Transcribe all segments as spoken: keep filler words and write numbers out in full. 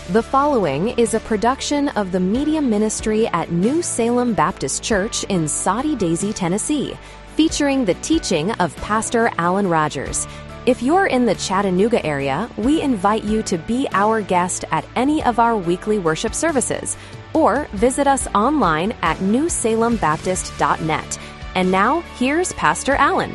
The following is a production of the Media Ministry at New Salem Baptist Church in Soddy Daisy, Tennessee, featuring the teaching of Pastor Alan Rogers. If you're in the Chattanooga area, we invite you to be our guest at any of our weekly worship services, or visit us online at new salem baptist dot net. And now, here's Pastor Alan.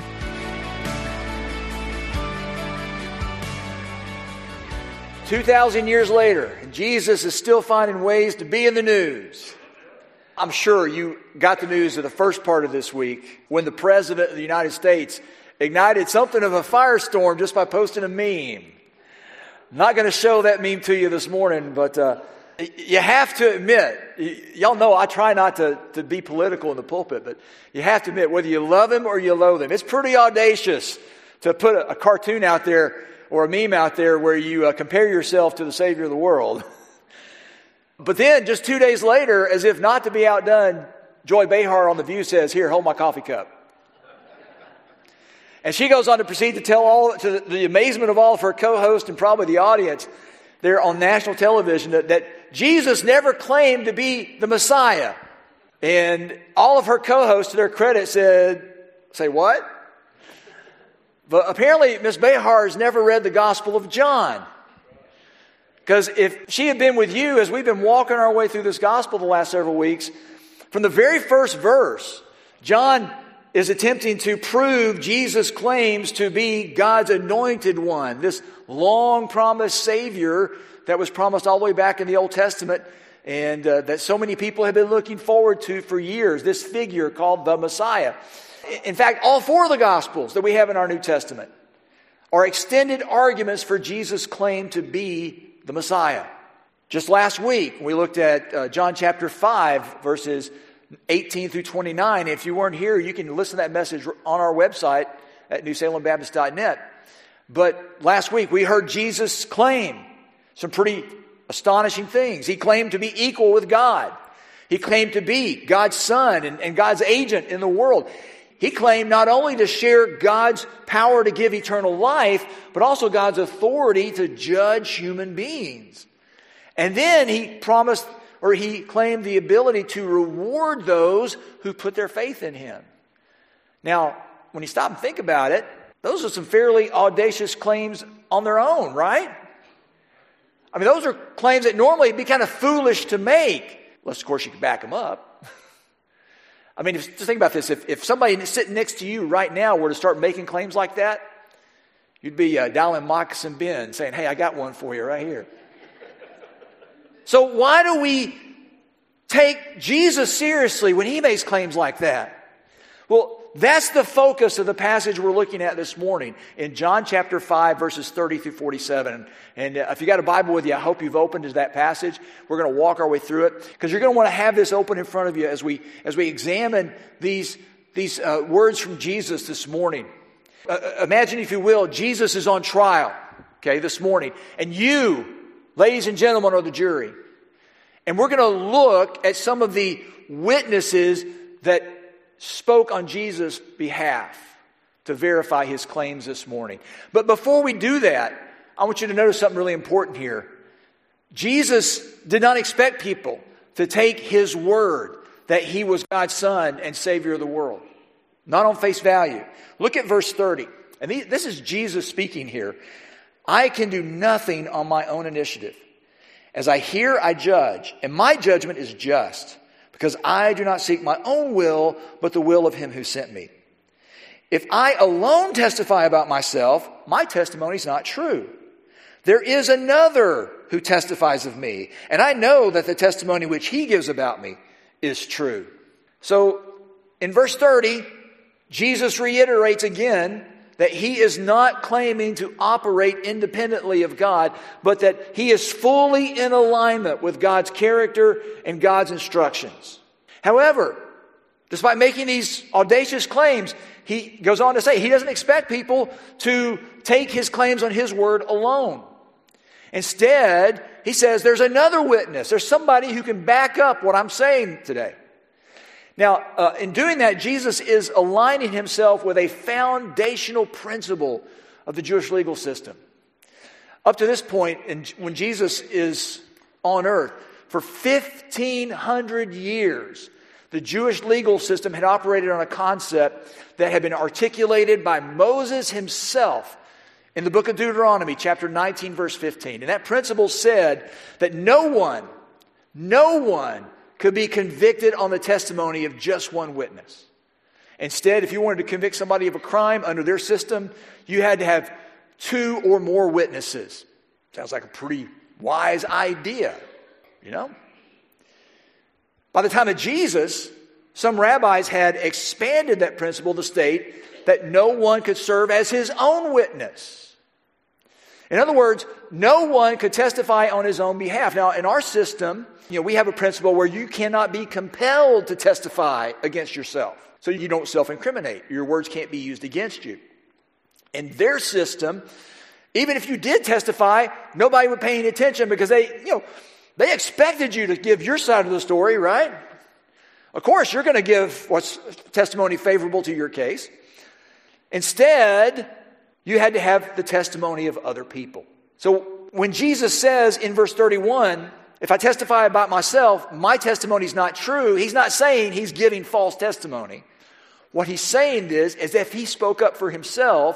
two thousand years later, and Jesus is still finding ways to be in the news. I'm sure you got the news of the first part of this week when the President of the United States ignited something of a firestorm just by posting a meme. I'm not going to show that meme to you this morning, but uh, you have to admit, y- y'all know I try not to, to be political in the pulpit, but you have to admit, whether you love him or you loathe him, it's pretty audacious to put a, a cartoon out there or a meme out there where you uh, compare yourself to the Savior of the world. But then, just two days later, as if not to be outdone, Joy Behar on The View says, "Here, hold my coffee cup." And she goes on to proceed to tell all, to the amazement of all of her co-hosts and probably the audience there on national television, that, that Jesus never claimed to be the Messiah. And all of her co-hosts, to their credit, said, "Say what?" But apparently, Miss Behar has never read the Gospel of John. Because if she had been with you as we've been walking our way through this Gospel the last several weeks, from the very first verse, John is attempting to prove Jesus' claims to be God's anointed one, this long-promised Savior that was promised all the way back in the Old Testament, and uh, that so many people have been looking forward to for years, this figure called the Messiah. In fact, all four of the Gospels that we have in our New Testament are extended arguments for Jesus' claim to be the Messiah. Just last week, we looked at uh, John chapter five, verses eighteen through twenty-nine. If you weren't here, you can listen to that message on our website at new salem baptist dot net. But last week, we heard Jesus claim some pretty astonishing things. He claimed to be equal with God. He claimed to be God's son and, and God's agent in the world. He claimed not only to share God's power to give eternal life, but also God's authority to judge human beings. And then he promised, or he claimed the ability to reward those who put their faith in him. Now, when you stop and think about it, those are some fairly audacious claims on their own, right? I mean, those are claims that normally would be kind of foolish to make. Unless, of course, you can back them up. I mean, if, just think about this. If, if somebody sitting next to you right now were to start making claims like that, you'd be uh, dialing Moccasin Ben saying, "Hey, I got one for you right here." So why do we take Jesus seriously when he makes claims like that? Well, that's the focus of the passage we're looking at this morning in John chapter five, verses thirty through forty-seven. And uh, if you got a Bible with you, I hope you've opened to that passage. We're going to walk our way through it because you're going to want to have this open in front of you as we as we examine these these uh, words from Jesus this morning. Uh, imagine, if you will, Jesus is on trial, okay, this morning, and you, ladies and gentlemen, are the jury. And we're going to look at some of the witnesses that spoke on Jesus' behalf to verify his claims this morning. But before we do that, I want you to notice something really important here. Jesus did not expect people to take his word that he was God's son and Savior of the world. Not on face value. Look at verse thirty. And this is Jesus speaking here. "I can do nothing on my own initiative. As I hear, I judge, and my judgment is just, because I do not seek my own will, but the will of him who sent me. If I alone testify about myself, my testimony is not true. There is another who testifies of me, and I know that the testimony which he gives about me is true." So, in verse thirty, Jesus reiterates again that he is not claiming to operate independently of God, but that he is fully in alignment with God's character and God's instructions. However, despite making these audacious claims, he goes on to say he doesn't expect people to take his claims on his word alone. Instead, he says there's another witness. There's somebody who can back up what I'm saying today. Now, uh, in doing that, Jesus is aligning himself with a foundational principle of the Jewish legal system. Up to this point, in, when Jesus is on earth. For fifteen hundred years, the Jewish legal system had operated on a concept that had been articulated by Moses himself in the book of Deuteronomy, chapter nineteen, verse fifteen. And that principle said that no one, no one could be convicted on the testimony of just one witness. Instead, if you wanted to convict somebody of a crime under their system, you had to have two or more witnesses. Sounds like a pretty wise idea, you know? By the time of Jesus, some rabbis had expanded that principle to state that no one could serve as his own witness. In other words, no one could testify on his own behalf. Now, in our system, you know, we have a principle where you cannot be compelled to testify against yourself. So you don't self-incriminate. Your words can't be used against you. In their system, even if you did testify, nobody would pay any attention because they, you know, they expected you to give your side of the story, right? Of course, you're going to give what's testimony favorable to your case. Instead, you had to have the testimony of other people. So when Jesus says in verse thirty-one, if I testify about myself, my testimony is not true, he's not saying he's giving false testimony. What he's saying is, is if he spoke up for himself,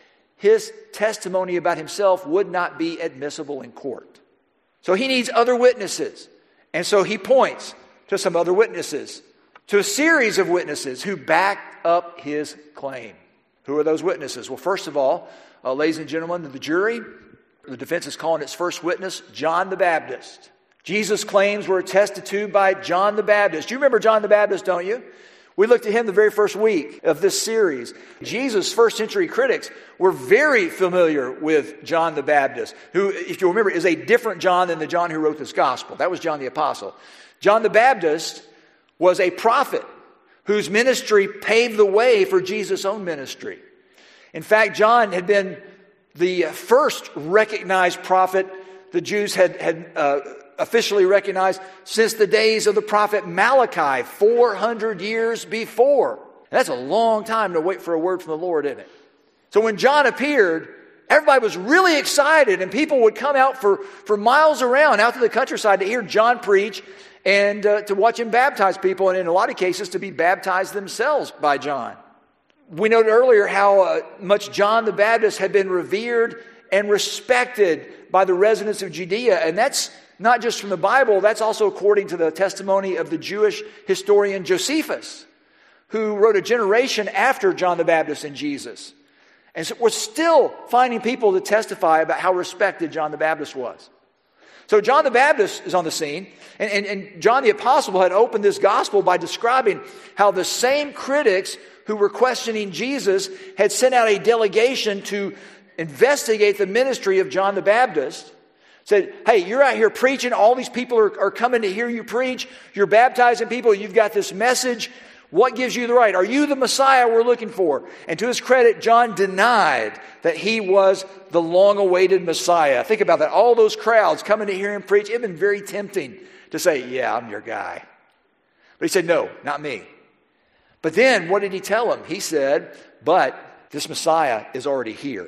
his testimony about himself would not be admissible in court. So he needs other witnesses. And so he points to some other witnesses, to a series of witnesses who back up his claim. Who are those witnesses? Well, first of all, uh, ladies and gentlemen, the jury, the defense is calling its first witness John the Baptist. Jesus' claims were attested to by John the Baptist. You remember John the Baptist, don't you? We looked at him the very first week of this series. Jesus' first century critics were very familiar with John the Baptist, who, if you remember, is a different John than the John who wrote this gospel. That was John the Apostle. John the Baptist was a prophet whose ministry paved the way for Jesus' own ministry. In fact, John had been the first recognized prophet the Jews had, had uh, officially recognized since the days of the prophet Malachi, four hundred years before. And that's a long time to wait for a word from the Lord, isn't it? So when John appeared, everybody was really excited, and people would come out for, for miles around, out to the countryside to hear John preach and uh, to watch him baptize people, and in a lot of cases to be baptized themselves by John. We noted earlier how uh, much John the Baptist had been revered and respected by the residents of Judea, and that's not just from the Bible, that's also according to the testimony of the Jewish historian Josephus, who wrote a generation after John the Baptist and Jesus. And so we're still finding people to testify about how respected John the Baptist was. So John the Baptist is on the scene, and, and, and John the Apostle had opened this gospel by describing how the same critics who were questioning Jesus had sent out a delegation to investigate the ministry of John the Baptist. Said, hey, you're out here preaching. All these people are, are coming to hear you preach. You're baptizing people. You've got this message. What gives you the right? Are you the Messiah we're looking for? And to his credit, John denied that he was the long-awaited Messiah. Think about that. All those crowds coming to hear him preach. It had been very tempting to say, yeah, I'm your guy. But he said, no, not me. But then what did he tell him? He said, but this Messiah is already here.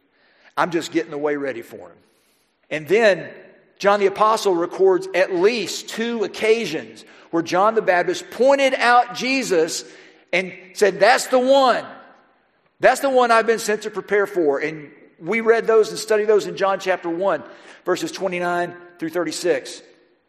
I'm just getting the way ready for him. And then John the Apostle records at least two occasions where John the Baptist pointed out Jesus and said, that's the one. That's the one I've been sent to prepare for. And we read those and studied those in John chapter one, verses twenty-nine through thirty-six.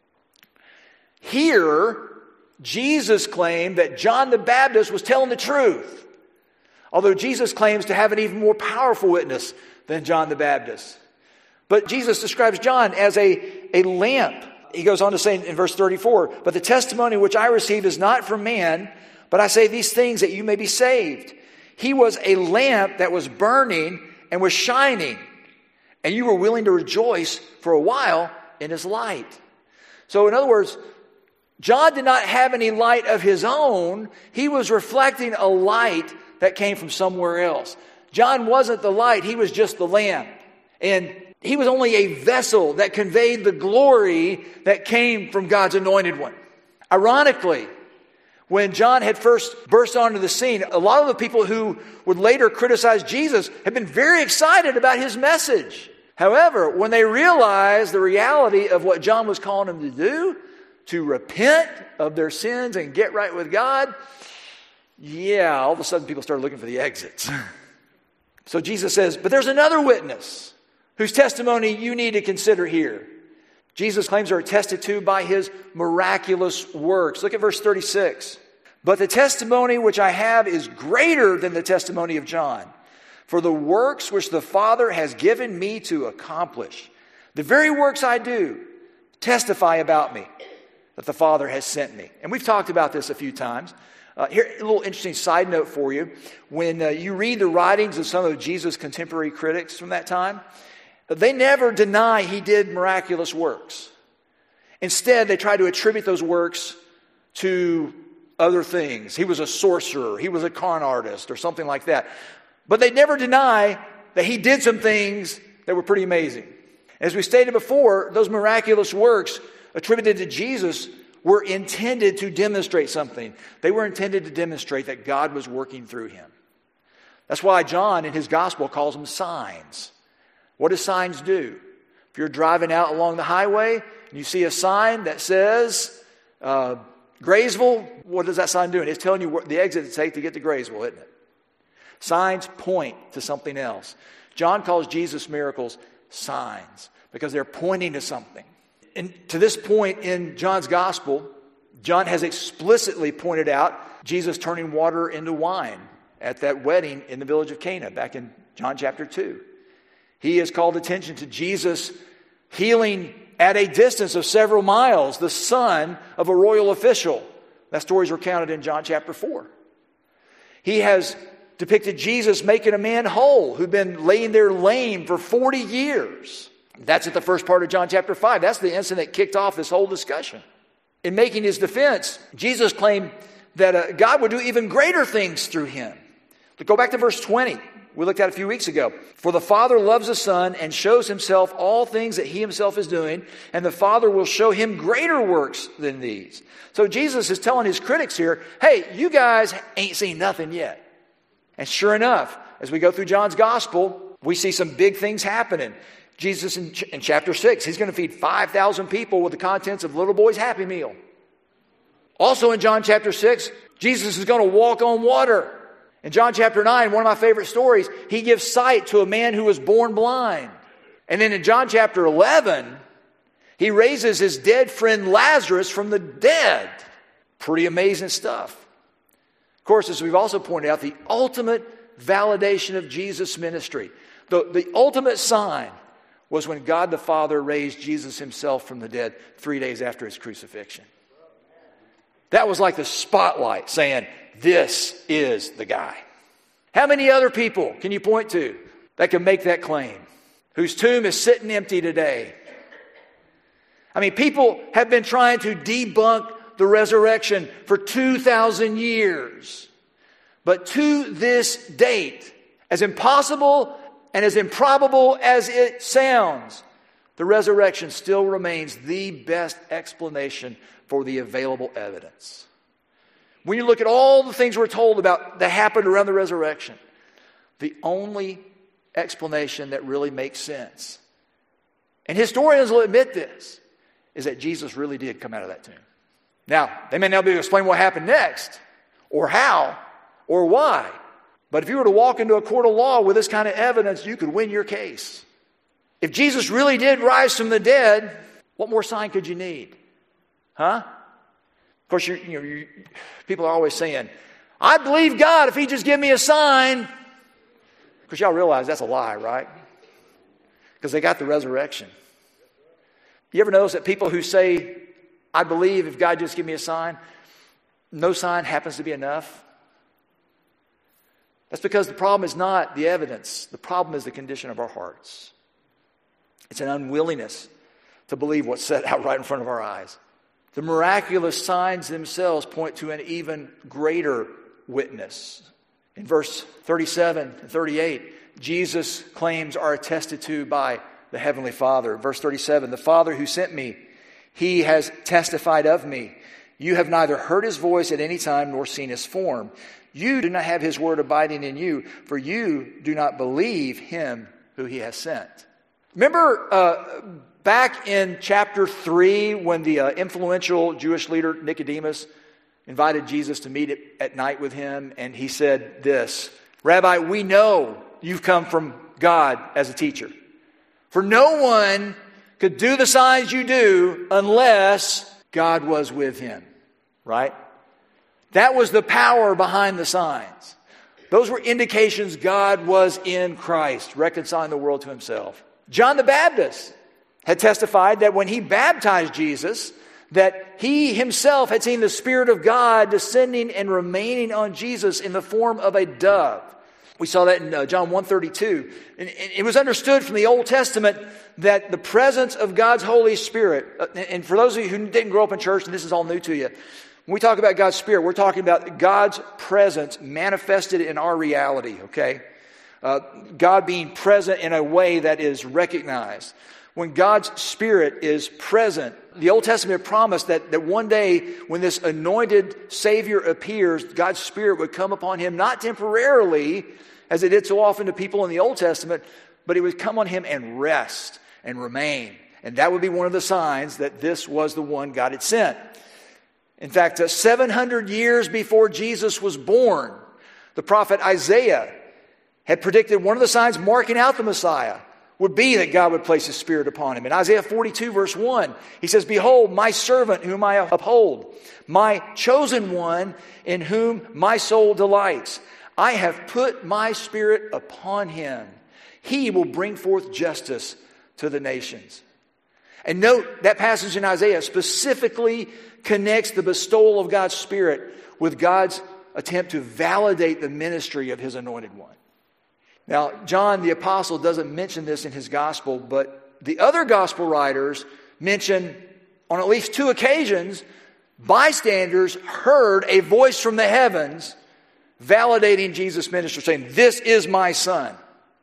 Here, Jesus claimed that John the Baptist was telling the truth, although Jesus claims to have an even more powerful witness than John the Baptist. But Jesus describes John as a, a lamp. He goes on to say in verse thirty-four, but the testimony which I received is not from man, but I say these things that you may be saved. He was a lamp that was burning and was shining, and you were willing to rejoice for a while in his light. So in other words, John did not have any light of his own. He was reflecting a light that came from somewhere else. John wasn't the light. He was just the lamp. And he was only a vessel that conveyed the glory that came from God's anointed one. Ironically, when John had first burst onto the scene, a lot of the people who would later criticize Jesus had been very excited about his message. However, when they realized the reality of what John was calling them to do, to repent of their sins and get right with God, yeah, all of a sudden people started looking for the exits. So Jesus says, but there's another witness whose testimony you need to consider here. Jesus' claims are attested to by his miraculous works. Look at verse thirty-six. But the testimony which I have is greater than the testimony of John. For the works which the Father has given me to accomplish, the very works I do, testify about me, that the Father has sent me. And we've talked about this a few times. Uh, here, a little interesting side note for you. When uh, you read the writings of some of Jesus' contemporary critics from that time, they never deny he did miraculous works. Instead, they try to attribute those works to other things. He was a sorcerer. He was a con artist or something like that. But they never deny that he did some things that were pretty amazing. As we stated before, those miraculous works attributed to Jesus were intended to demonstrate something. They were intended to demonstrate that God was working through him. That's why John in his gospel calls them signs. What do signs do? If you're driving out along the highway and you see a sign that says uh, Graysville, what does that sign do? It's telling you what the exit to take to get to Graysville, isn't it? Signs point to something else. John calls Jesus' miracles signs because they're pointing to something. And to this point in John's gospel, John has explicitly pointed out Jesus turning water into wine at that wedding in the village of Cana back in John chapter two. He has called attention to Jesus healing at a distance of several miles the son of a royal official. That story is recounted in John chapter four. He has depicted Jesus making a man whole who'd been laying there lame for forty years. That's at the first part of John chapter five. That's the incident that kicked off this whole discussion. In making his defense, Jesus claimed that uh, God would do even greater things through him. But go back to verse twenty. We looked at a few weeks ago. For the Father loves the Son and shows himself all things that he himself is doing, and the Father will show him greater works than these. So Jesus is telling his critics here, hey, you guys ain't seen nothing yet. And sure enough, as we go through John's gospel, we see some big things happening. Jesus in, ch- in chapter six, he's going to feed five thousand people with the contents of little boy's Happy Meal. Also in John chapter six, Jesus is going to walk on water. In John chapter nine, one of my favorite stories, he gives sight to a man who was born blind. And then in John chapter eleven, he raises his dead friend Lazarus from the dead. Pretty amazing stuff. Of course, as we've also pointed out, the ultimate validation of Jesus' ministry, the, the ultimate sign was when God the Father raised Jesus himself from the dead three days after his crucifixion. That was like the spotlight saying, this is the guy. How many other people can you point to that can make that claim? Whose tomb is sitting empty today? I mean, people have been trying to debunk the resurrection for two thousand years. But to this date, as impossible and as improbable as it sounds, the resurrection still remains the best explanation for the available evidence. When you look at all the things we're told about that happened around the resurrection, the only explanation that really makes sense, and historians will admit this, is that Jesus really did come out of that tomb. Now, they may not be able to explain what happened next, or how, or why. But if you were to walk into a court of law with this kind of evidence, you could win your case. If Jesus really did rise from the dead, what more sign could you need? Huh? Of course, you're, you know, you're, people are always saying, I believe God if he just give me a sign. Because y'all realize that's a lie, right? Because they got the resurrection. You ever notice that people who say, I believe if God just give me a sign, no sign happens to be enough? That's because the problem is not the evidence. The problem is the condition of our hearts. It's an unwillingness to believe what's set out right in front of our eyes. The miraculous signs themselves point to an even greater witness. In verse thirty-seven and thirty-eight, Jesus' claims are attested to by the Heavenly Father. Verse thirty-seven, the Father who sent me, he has testified of me. You have neither heard his voice at any time nor seen his form. You do not have his word abiding in you, for you do not believe him who he has sent. Remember uh, back in chapter three when the uh, influential Jewish leader Nicodemus invited Jesus to meet at night with him, and he said this, "Rabbi, we know you've come from God as a teacher. For no one could do the signs you do unless God was with him." Right? That was the power behind the signs. Those were indications God was in Christ, reconciling the world to himself. John the Baptist had testified that when he baptized Jesus, that he himself had seen the Spirit of God descending and remaining on Jesus in the form of a dove. We saw that in uh, John one thirty-two. And, and it was understood from the Old Testament that the presence of God's Holy Spirit, uh, and for those of you who didn't grow up in church, and this is all new to you, when we talk about God's Spirit, we're talking about God's presence manifested in our reality, okay? Uh, God being present in a way that is recognized. When God's Spirit is present, the Old Testament promised that, that one day when this anointed Savior appears, God's Spirit would come upon him, not temporarily, as it did so often to people in the Old Testament, but it would come on him and rest and remain. And that would be one of the signs that this was the one God had sent. In fact, uh, seven hundred years before Jesus was born, the prophet Isaiah had predicted one of the signs marking out the Messiah would be that God would place his Spirit upon him. In Isaiah forty-two verse one, he says, "Behold, my servant whom I uphold, my chosen one in whom my soul delights. I have put my Spirit upon him. He will bring forth justice to the nations." And note that passage in Isaiah specifically connects the bestowal of God's Spirit with God's attempt to validate the ministry of his anointed one. Now, John the Apostle doesn't mention this in his gospel, but the other gospel writers mention on at least two occasions, bystanders heard a voice from the heavens validating Jesus' ministry, saying, "This is my son."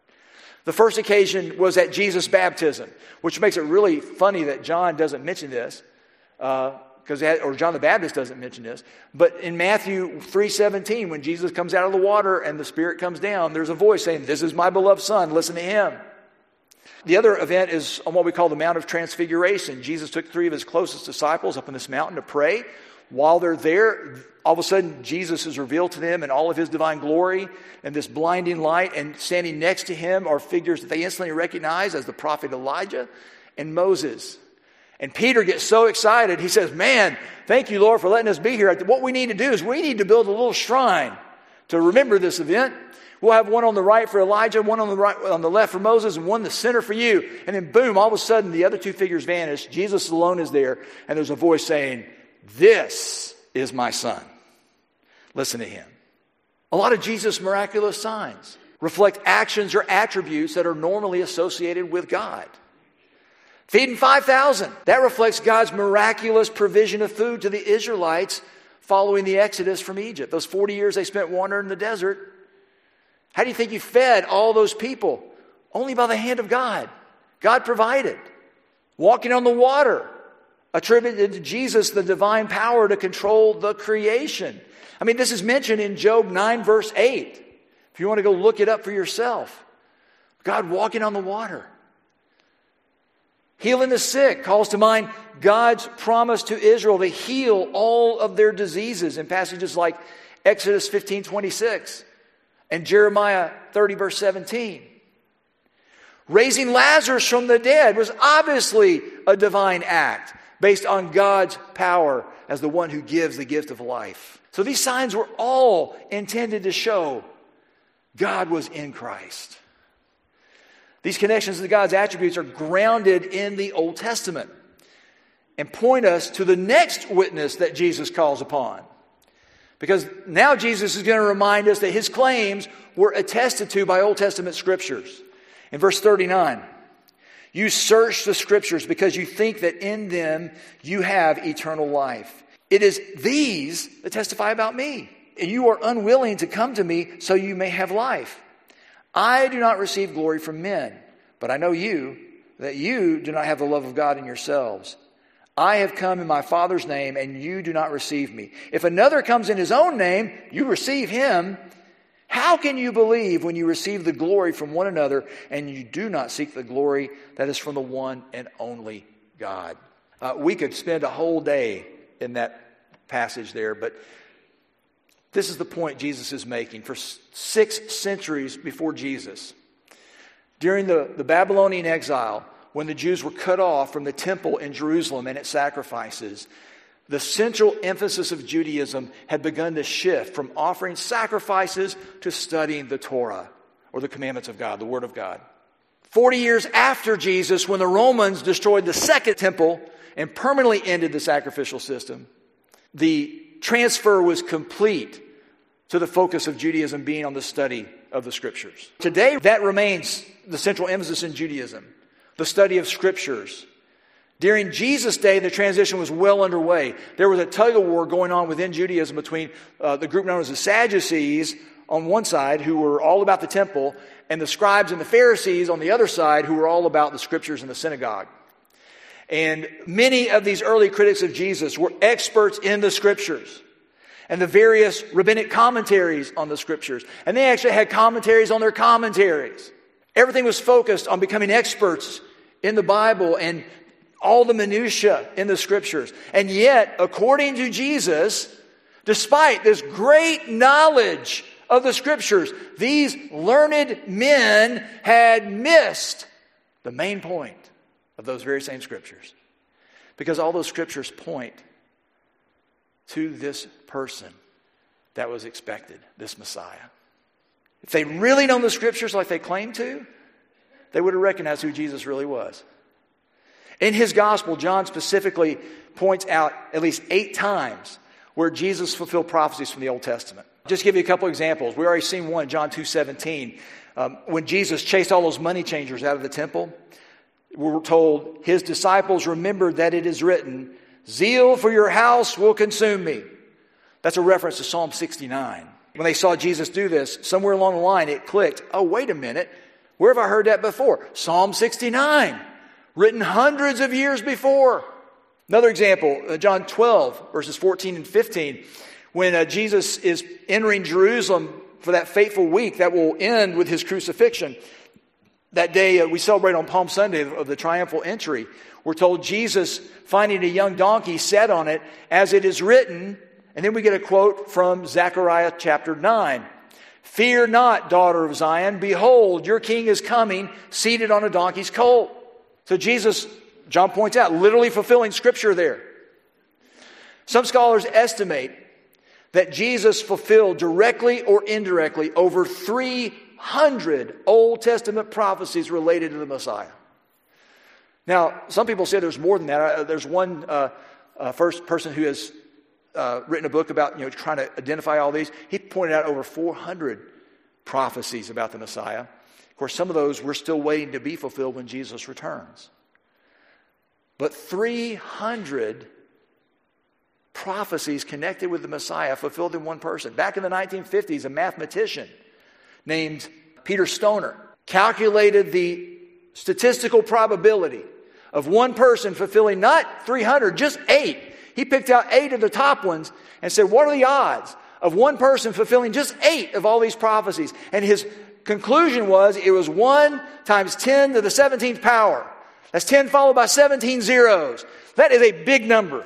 The first occasion was at Jesus' baptism, which makes it really funny that John doesn't mention this, uh, because or John the Baptist doesn't mention this. But in Matthew three seventeen, when Jesus comes out of the water and the Spirit comes down, there's a voice saying, "This is my beloved Son, listen to him." The other event is on what we call the Mount of Transfiguration. Jesus took three of his closest disciples up on this mountain to pray. While they're there, all of a sudden Jesus is revealed to them in all of his divine glory and this blinding light, and standing next to him are figures that they instantly recognize as the prophet Elijah and Moses. And Peter gets so excited, he says, "Man, thank you, Lord, for letting us be here. What we need to do is we need to build a little shrine to remember this event. We'll have one on the right for Elijah, one on the right, on the left for Moses, and one in the center for you." And then boom, all of a sudden the other two figures vanish. Jesus alone is there, and there's a voice saying, "This is my son. Listen to him." A lot of Jesus' miraculous signs reflect actions or attributes that are normally associated with God. Feeding five thousand, that reflects God's miraculous provision of food to the Israelites following the Exodus from Egypt. Those forty years they spent wandering in the desert. How do you think you fed all those people? Only by the hand of God. God provided. Walking on the water, attributed to Jesus the divine power to control the creation. I mean, this is mentioned in Job nine verse eight. If you want to go look it up for yourself. God walking on the water. Healing the sick calls to mind God's promise to Israel to heal all of their diseases in passages like Exodus fifteen twenty-six and Jeremiah thirty verse seventeen. Raising Lazarus from the dead was obviously a divine act based on God's power as the one who gives the gift of life. So these signs were all intended to show God was in Christ. These connections to God's attributes are grounded in the Old Testament and point us to the next witness that Jesus calls upon. Because now Jesus is going to remind us that his claims were attested to by Old Testament scriptures. In verse thirty-nine, "You search the scriptures because you think that in them you have eternal life. It is these that testify about me, and you are unwilling to come to me so you may have life. I do not receive glory from men, but I know you, that you do not have the love of God in yourselves. I have come in my Father's name, and you do not receive me. If another comes in his own name, you receive him. How can you believe when you receive the glory from one another and you do not seek the glory that is from the one and only God? Uh, we could spend a whole day in that passage there, but this is the point Jesus is making. For six centuries before Jesus, during the, the Babylonian exile, when the Jews were cut off from the temple in Jerusalem and its sacrifices, the central emphasis of Judaism had begun to shift from offering sacrifices to studying the Torah, or the commandments of God, the Word of God. Forty years after Jesus, when the Romans destroyed the second temple and permanently ended the sacrificial system, the transfer was complete to the focus of Judaism being on the study of the Scriptures. Today, that remains the central emphasis in Judaism, the study of Scriptures. During Jesus' day, the transition was well underway. There was a tug-of-war going on within Judaism between uh, the group known as the Sadducees on one side, who were all about the temple, and the scribes and the Pharisees on the other side, who were all about the Scriptures and the synagogue. And many of these early critics of Jesus were experts in the Scriptures and the various rabbinic commentaries on the Scriptures. And they actually had commentaries on their commentaries. Everything was focused on becoming experts in the Bible and all the minutiae in the Scriptures. And yet, according to Jesus, despite this great knowledge of the Scriptures, these learned men had missed the main point of those very same Scriptures. Because all those Scriptures point to this person that was expected, this Messiah. If they'd really known the Scriptures like they claimed to, they would have recognized who Jesus really was. In his gospel, John specifically points out at least eight times where Jesus fulfilled prophecies from the Old Testament. Just give you a couple examples. We already seen one, John two seventeen. Um, when Jesus chased all those money changers out of the temple, we were told, his disciples remembered that it is written, zeal for your house will consume me. That's a reference to Psalm sixty-nine. When they saw Jesus do this, somewhere along the line it clicked, oh, wait a minute, where have I heard that before? Psalm sixty-nine. Written hundreds of years before. Another example, uh, John twelve, verses fourteen and fifteen. When uh, Jesus is entering Jerusalem for that fateful week that will end with his crucifixion. That day uh, we celebrate on Palm Sunday of the triumphal entry. We're told Jesus, finding a young donkey, sat on it, as it is written. And then we get a quote from Zechariah chapter nine. Fear not, daughter of Zion. Behold, your king is coming, seated on a donkey's colt. So Jesus, John points out, literally fulfilling Scripture there. Some scholars estimate that Jesus fulfilled directly or indirectly over three hundred Old Testament prophecies related to the Messiah. Now, some people say there's more than that. There's one uh, uh, first person who has uh, written a book about, you know, trying to identify all these. He pointed out over four hundred prophecies about the Messiah. Of course, some of those we're still waiting to be fulfilled when Jesus returns. But three hundred prophecies connected with the Messiah fulfilled in one person. Back in the nineteen fifties, a mathematician named Peter Stoner calculated the statistical probability of one person fulfilling not three hundred, just eight. He picked out eight of the top ones and said, what are the odds of one person fulfilling just eight of all these prophecies? And his conclusion was it was one times ten to the seventeenth power. That's ten followed by seventeen zeros. That is a big number.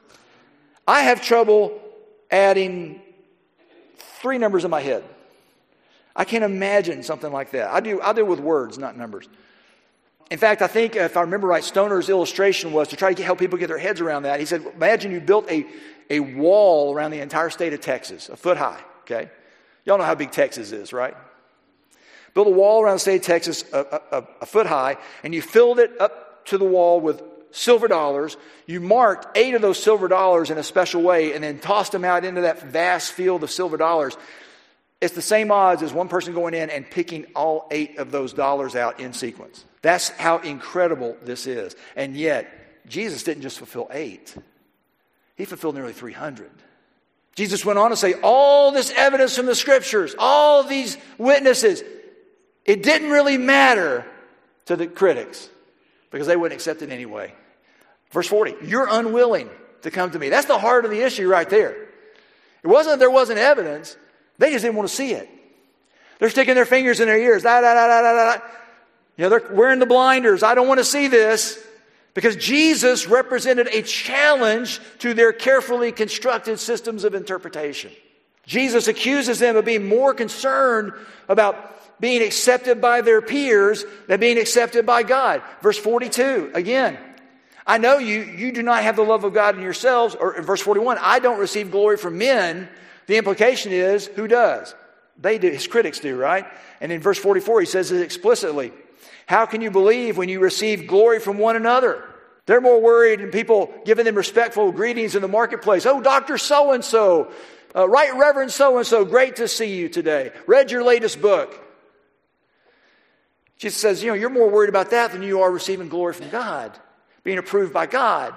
I have trouble adding three numbers in my head. I can't imagine something like that. I do, I do with words, not numbers. In fact, I think, if I remember right, Stoner's illustration was to try to help people get their heads around that. He said, imagine you built a, a wall around the entire state of Texas, a foot high, okay? Y'all know how big Texas is, right? Built a wall around the state of Texas a, a, a foot high, and you filled it up to the wall with silver dollars. You marked eight of those silver dollars in a special way and then tossed them out into that vast field of silver dollars. It's the same odds as one person going in and picking all eight of those dollars out in sequence. That's how incredible this is. And yet, Jesus didn't just fulfill eight. He fulfilled nearly three hundred. Jesus went on to say, all this evidence from the Scriptures, all these witnesses, it didn't really matter to the critics because they wouldn't accept it anyway. Verse forty, you're unwilling to come to me. That's the heart of the issue right there. It wasn't that there wasn't evidence. They just didn't want to see it. They're sticking their fingers in their ears. Da, da, da, da, da, da. You know, they're wearing the blinders. I don't want to see this. Because Jesus represented a challenge to their carefully constructed systems of interpretation. Jesus accuses them of being more concerned about being accepted by their peers than being accepted by God. Verse forty-two, again, I know you, you do not have the love of God in yourselves. Or in verse forty-one, I don't receive glory from men. The implication is, who does? They do. His critics do, right? And in verse forty-four, he says it explicitly. How can you believe when you receive glory from one another? They're more worried than people giving them respectful greetings in the marketplace. Oh, Doctor So-and-so, uh, Right Reverend So-and-so, great to see you today. Read your latest book. Jesus says, you know, you're more worried about that than you are receiving glory from God, being approved by God.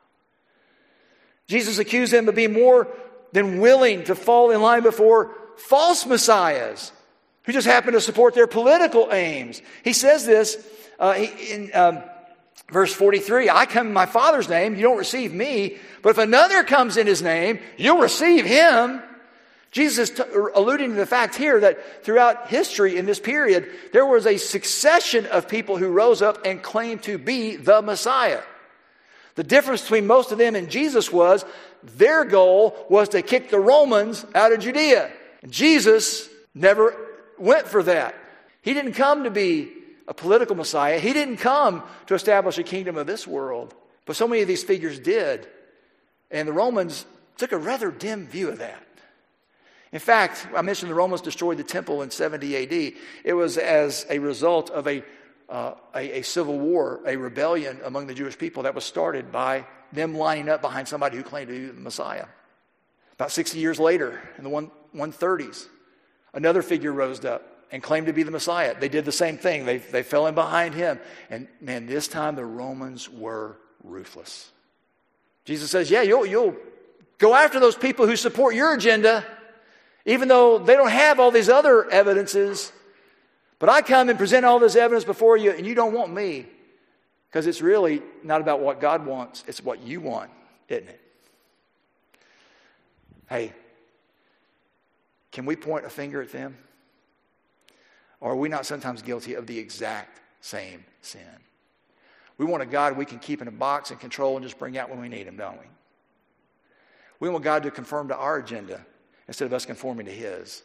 Jesus accused them of being more than willing to fall in line before false messiahs who just happen to support their political aims. He says this uh, in um, verse forty-three, I come in my Father's name, you don't receive me, but if another comes in his name, you'll receive him. Jesus is t- alluding to the fact here that throughout history in this period, there was a succession of people who rose up and claimed to be the Messiah. The difference between most of them and Jesus was their goal was to kick the Romans out of Judea. Jesus never went for that. He didn't come to be a political Messiah. He didn't come to establish a kingdom of this world. But so many of these figures did. And the Romans took a rather dim view of that. In fact, I mentioned the Romans destroyed the temple in seventy A D. It was as a result of a, uh, a, a civil war, a rebellion among the Jewish people that was started by them lining up behind somebody who claimed to be the Messiah. About sixty years later, in the one thirties, another figure rose up and claimed to be the Messiah. They did the same thing. They, they fell in behind him. And man, this time the Romans were ruthless. Jesus says, yeah, you'll, you'll go after those people who support your agenda, even though they don't have all these other evidences. But I come and present all this evidence before you, and you don't want me. Because it's really not about what God wants. It's what you want, isn't it? Hey, can we point a finger at them? Or are we not sometimes guilty of the exact same sin? We want a God we can keep in a box and control and just bring out when we need him, don't we? We want God to conform to our agenda instead of us conforming to his.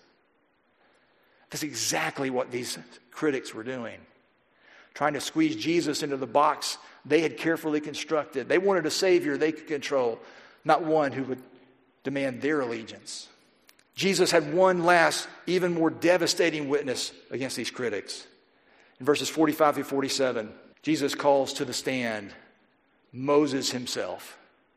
That's exactly what these critics were doing. Trying to squeeze Jesus into the box they had carefully constructed. They wanted a Savior they could control, not one who would demand their allegiance. Jesus had one last, even more devastating witness against these critics. In verses forty-five through forty-seven, Jesus calls to the stand Moses himself.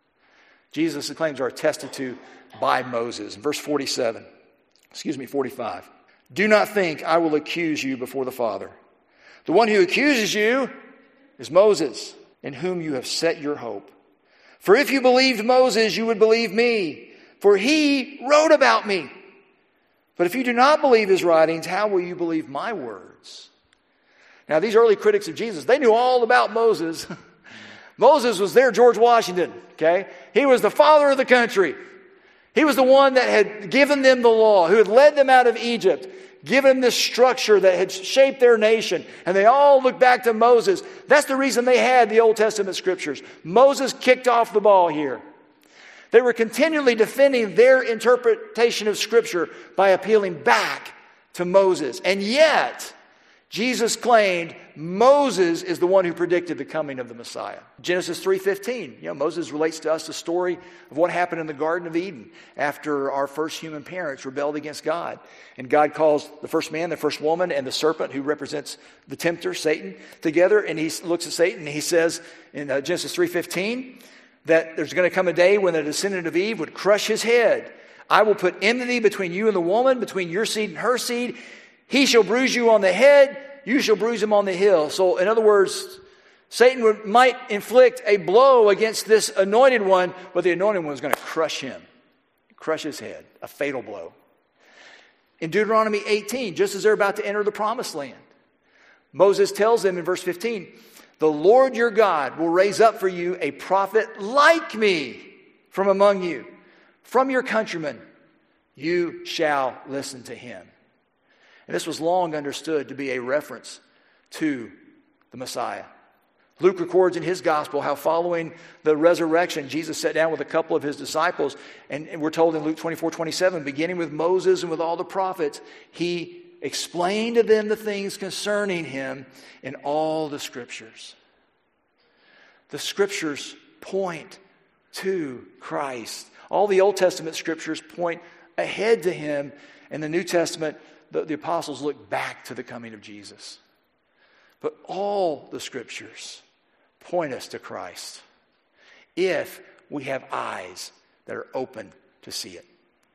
Jesus' claims are attested to by Moses. In verse forty-seven, excuse me, forty-five. Do not think I will accuse you before the Father. The one who accuses you is Moses, in whom you have set your hope. For if you believed Moses, you would believe me, for he wrote about me. But if you do not believe his writings, how will you believe my words? Now, these early critics of Jesus, they knew all about Moses. Moses was their George Washington, okay? He was the father of the country. He was the one that had given them the law, who had led them out of Egypt, given them this structure that had shaped their nation. And they all look back to Moses. That's the reason they had the Old Testament scriptures. Moses kicked off the ball here. They were continually defending their interpretation of Scripture by appealing back to Moses. And yet, Jesus claimed Moses is the one who predicted the coming of the Messiah. Genesis three fifteen, you know, Moses relates to us the story of what happened in the Garden of Eden after our first human parents rebelled against God. And God calls the first man, the first woman, and the serpent who represents the tempter, Satan, together. And he looks at Satan and he says in uh, Genesis three fifteen, that there's going to come a day when the descendant of Eve would crush his head. I will put enmity between you and the woman, between your seed and her seed. He shall bruise you on the head, you shall bruise him on the heel. So in other words, Satan would, might inflict a blow against this anointed one, but the anointed one is going to crush him, crush his head, a fatal blow. In Deuteronomy eighteen, just as they're about to enter the promised land, Moses tells them in verse fifteen, the Lord your God will raise up for you a prophet like me from among you. From your countrymen, you shall listen to him. And this was long understood to be a reference to the Messiah. Luke records in his gospel how following the resurrection, Jesus sat down with a couple of his disciples, and, and we're told in Luke twenty-four twenty-seven, beginning with Moses and with all the prophets, he explained to them the things concerning him in all the scriptures. The scriptures point to Christ. All the Old Testament scriptures point ahead to him. In the New Testament, the, the apostles look back to the coming of Jesus. But all the scriptures point us to Christ if we have eyes that are open to see it.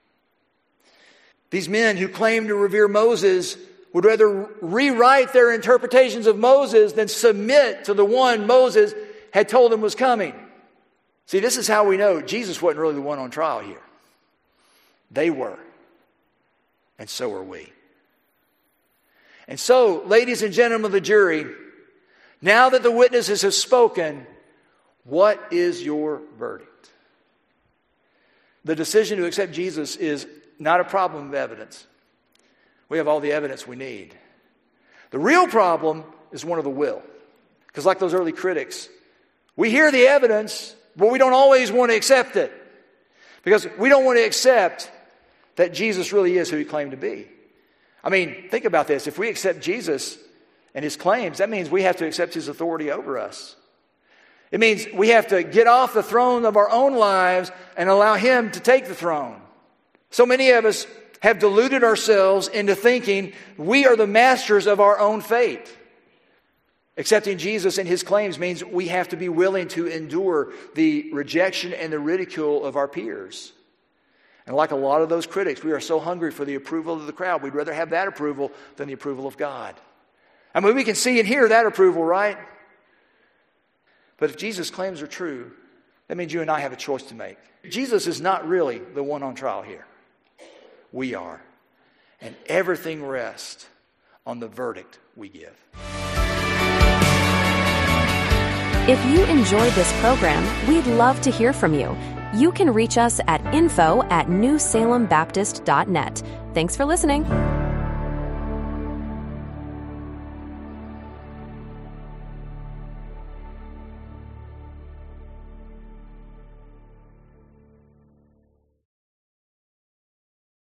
These men who claim to revere Moses would rather rewrite their interpretations of Moses than submit to the one Moses had told them was coming. See, this is how we know Jesus wasn't really the one on trial here. They were. And so are we. And so, ladies and gentlemen of the jury, now that the witnesses have spoken, what is your verdict? The decision to accept Jesus is not a problem of evidence. We have all the evidence we need. The real problem is one of the will. Because like those early critics, we hear the evidence, but we don't always want to accept it. Because we don't want to accept that Jesus really is who he claimed to be. I mean, think about this. If we accept Jesus and his claims, that means we have to accept his authority over us. It means we have to get off the throne of our own lives and allow him to take the throne. So many of us have deluded ourselves into thinking we are the masters of our own fate. Accepting Jesus and his claims means we have to be willing to endure the rejection and the ridicule of our peers. And like a lot of those critics, we are so hungry for the approval of the crowd, we'd rather have that approval than the approval of God. I mean, we can see and hear that approval, right? But if Jesus' claims are true, that means you and I have a choice to make. Jesus is not really the one on trial here. We are. And everything rests on the verdict we give. If you enjoyed this program, we'd love to hear from you. You can reach us at info at new salem baptist dot net. Thanks for listening.